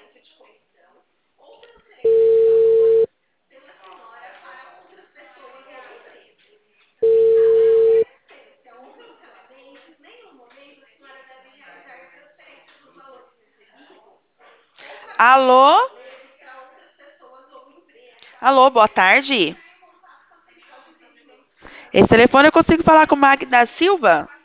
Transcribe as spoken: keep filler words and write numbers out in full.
Alô? Alô, boa tarde. Esse telefone eu consigo falar com Magda Silva?